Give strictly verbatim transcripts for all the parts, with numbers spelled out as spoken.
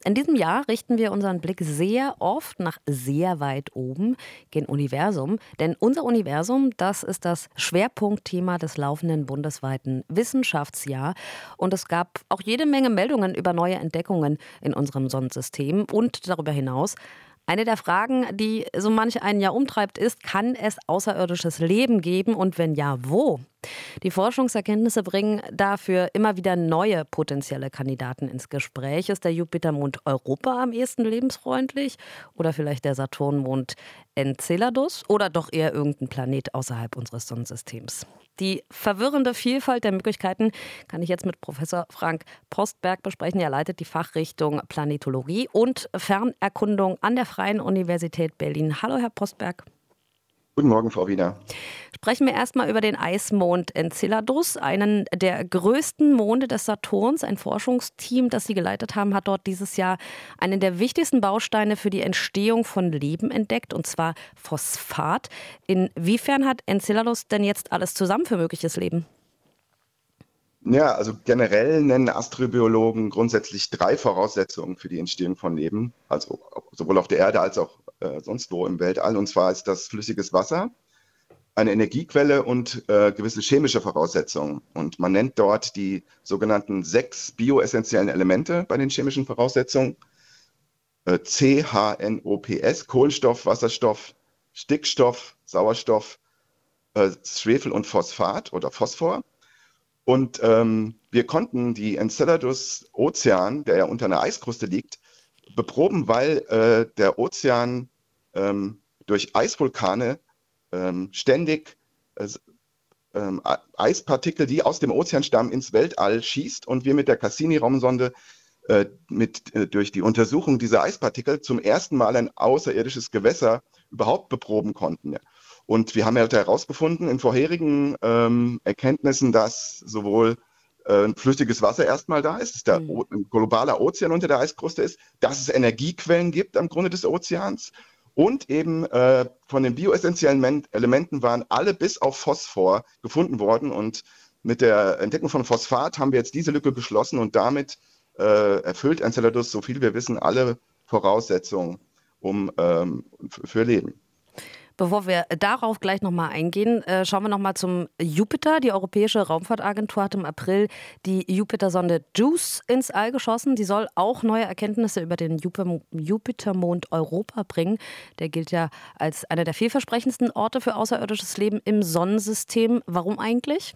In diesem Jahr richten wir unseren Blick sehr oft nach sehr weit oben, gen Universum. Denn unser Universum, das ist das Schwerpunktthema des laufenden bundesweiten Wissenschaftsjahr. Und es gab auch jede Menge Meldungen über neue Entdeckungen in unserem Sonnensystem und darüber hinaus. Eine der Fragen, die so manch einen ja umtreibt, ist, kann es außerirdisches Leben geben und wenn ja, wo? Die Forschungserkenntnisse bringen dafür immer wieder neue potenzielle Kandidaten ins Gespräch. Ist der Jupitermond Europa am ehesten lebensfreundlich oder vielleicht der Saturnmond Enceladus oder doch eher irgendein Planet außerhalb unseres Sonnensystems? Die verwirrende Vielfalt der Möglichkeiten kann ich jetzt mit Professor Frank Postberg besprechen. Er leitet die Fachrichtung Planetologie und Fernerkundung an der Freien Universität Berlin. Hallo, Herr Postberg. Guten Morgen, Frau Wiener. Sprechen wir erstmal über den Eismond Enceladus, einen der größten Monde des Saturns. Ein Forschungsteam, das Sie geleitet haben, hat dort dieses Jahr einen der wichtigsten Bausteine für die Entstehung von Leben entdeckt, und zwar Phosphat. Inwiefern hat Enceladus denn jetzt alles zusammen für mögliches Leben? Ja, also generell nennen Astrobiologen grundsätzlich drei Voraussetzungen für die Entstehung von Leben, also sowohl auf der Erde als auch äh, sonst wo im Weltall. Und zwar ist das flüssiges Wasser, eine Energiequelle und äh, gewisse chemische Voraussetzungen. Und man nennt dort die sogenannten sechs bioessentiellen Elemente bei den chemischen Voraussetzungen. Äh, C H N O P S, Kohlenstoff, Wasserstoff, Stickstoff, Sauerstoff, äh, Schwefel und Phosphat oder Phosphor. Und ähm, wir konnten die Enceladus-Ozean, der ja unter einer Eiskruste liegt, beproben, weil äh, der Ozean ähm, durch Eisvulkane ähm, ständig äh, ähm, Eispartikel, die aus dem Ozean stammen, ins Weltall schießt und wir mit der Cassini-Raumsonde äh, mit, äh, durch die Untersuchung dieser Eispartikel zum ersten Mal ein außerirdisches Gewässer überhaupt beproben konnten. Ja. Und wir haben ja herausgefunden in vorherigen ähm, Erkenntnissen, dass sowohl äh, flüssiges Wasser erstmal da ist, dass der mhm. ein globaler Ozean unter der Eiskruste ist, dass es Energiequellen gibt am Grunde des Ozeans und eben äh, von den bioessentiellen Elementen waren alle bis auf Phosphor gefunden worden. Und mit der Entdeckung von Phosphat haben wir jetzt diese Lücke geschlossen und damit äh, erfüllt Enceladus, so viel wir wissen, alle Voraussetzungen um, ähm, für Leben. Bevor wir darauf gleich nochmal eingehen, schauen wir nochmal zum Jupiter. Die Europäische Raumfahrtagentur hat im April die Jupiter-Sonde JUICE ins All geschossen. Die soll auch neue Erkenntnisse über den Jupitermond Europa bringen. Der gilt ja als einer der vielversprechendsten Orte für außerirdisches Leben im Sonnensystem. Warum eigentlich?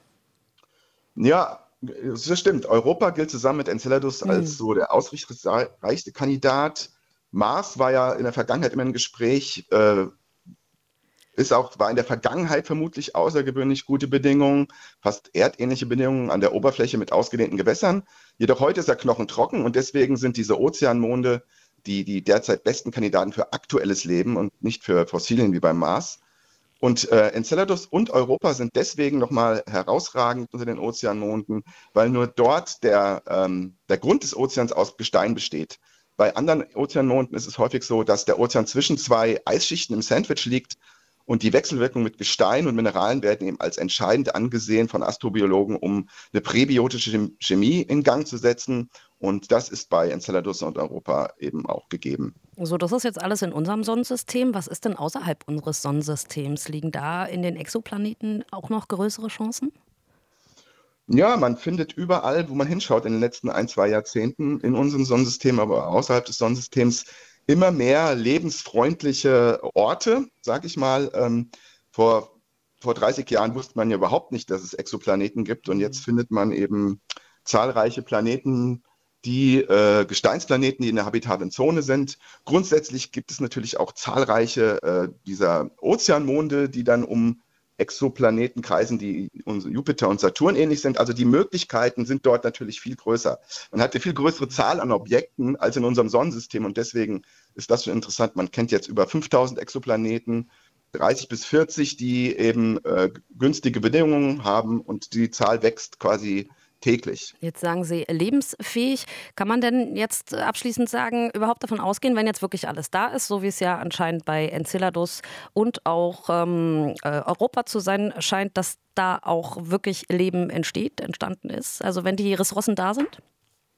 Ja, das stimmt. Europa gilt zusammen mit Enceladus hm. als so der ausreichste Kandidat. Mars war ja in der Vergangenheit immer ein Gespräch, äh, Ist auch, war in der Vergangenheit vermutlich außergewöhnlich gute Bedingungen, fast erdähnliche Bedingungen an der Oberfläche mit ausgedehnten Gewässern. Jedoch heute ist er knochentrocken und deswegen sind diese Ozeanmonde die, die derzeit besten Kandidaten für aktuelles Leben und nicht für Fossilien wie beim Mars. Und äh, Enceladus und Europa sind deswegen nochmal herausragend unter den Ozeanmonden, weil nur dort der, ähm, der Grund des Ozeans aus Gestein besteht. Bei anderen Ozeanmonden ist es häufig so, dass der Ozean zwischen zwei Eisschichten im Sandwich liegt. Und die Wechselwirkung mit Gestein und Mineralen werden eben als entscheidend angesehen von Astrobiologen, um eine präbiotische Chemie in Gang zu setzen. Und das ist bei Enceladus und Europa eben auch gegeben. So, das ist jetzt alles in unserem Sonnensystem. Was ist denn außerhalb unseres Sonnensystems? Liegen da in den Exoplaneten auch noch größere Chancen? Ja, man findet überall, wo man hinschaut in den letzten ein, zwei Jahrzehnten in unserem Sonnensystem, aber außerhalb des Sonnensystems, immer mehr lebensfreundliche Orte, sag ich mal. Ähm, vor, vor dreißig Jahren wusste man ja überhaupt nicht, dass es Exoplaneten gibt. Und jetzt findet man eben zahlreiche Planeten, die äh, Gesteinsplaneten, die in der habitablen Zone sind. Grundsätzlich gibt es natürlich auch zahlreiche äh, dieser Ozeanmonde, die dann um Exoplaneten kreisen, die Jupiter und Saturn ähnlich sind. Also die Möglichkeiten sind dort natürlich viel größer. Man hat eine viel größere Zahl an Objekten als in unserem Sonnensystem und deswegen ist das schon interessant. Man kennt jetzt über fünftausend Exoplaneten, dreißig bis vierzig, die eben äh, günstige Bedingungen haben und die Zahl wächst quasi täglich. Jetzt sagen Sie lebensfähig. Kann man denn jetzt abschließend sagen, überhaupt davon ausgehen, wenn jetzt wirklich alles da ist, so wie es ja anscheinend bei Enceladus und auch ähm, Europa zu sein scheint, dass da auch wirklich Leben entsteht, entstanden ist? Also wenn die Ressourcen da sind?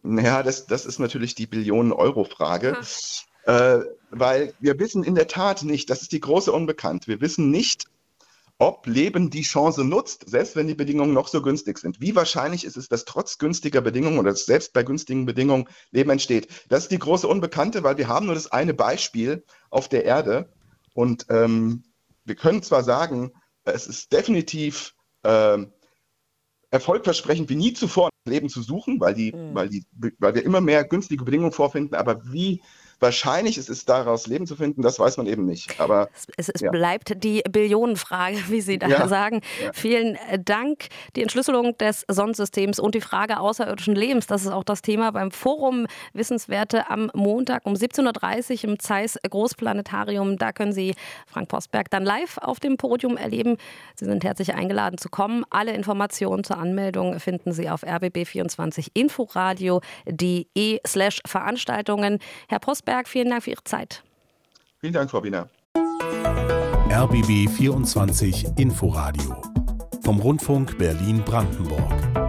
Ja, das, das ist natürlich die Billionen-Euro-Frage, äh, weil wir wissen in der Tat nicht, das ist die große Unbekannte, wir wissen nicht, ob Leben die Chance nutzt, selbst wenn die Bedingungen noch so günstig sind. Wie wahrscheinlich ist es, dass trotz günstiger Bedingungen oder selbst bei günstigen Bedingungen Leben entsteht? Das ist die große Unbekannte, weil wir haben nur das eine Beispiel auf der Erde und ähm, wir können zwar sagen, es ist definitiv ähm, erfolgversprechend wie nie zuvor Leben zu suchen, weil, die, mhm. weil, die, weil wir immer mehr günstige Bedingungen vorfinden, aber wie wahrscheinlich es ist, daraus Leben zu finden, das weiß man eben nicht. Aber es, es ja. bleibt die Billionenfrage, wie Sie da ja. sagen. Ja. Vielen Dank. Die Entschlüsselung des Sonnensystems und die Frage außerirdischen Lebens, das ist auch das Thema beim Forum Wissenswerte am Montag um siebzehn Uhr dreißig im Zeiss Großplanetarium. Da können Sie Frank Postberg dann live auf dem Podium erleben. Sie sind herzlich eingeladen zu kommen. Alle Informationen zur Anmeldung finden Sie auf r b b vierundzwanzig inforadio punkt de slash Veranstaltungen. Herr Postberg, vielen Dank für Ihre Zeit. Vielen Dank, Frau Wiener. R B B vierundzwanzig Inforadio vom Rundfunk Berlin-Brandenburg.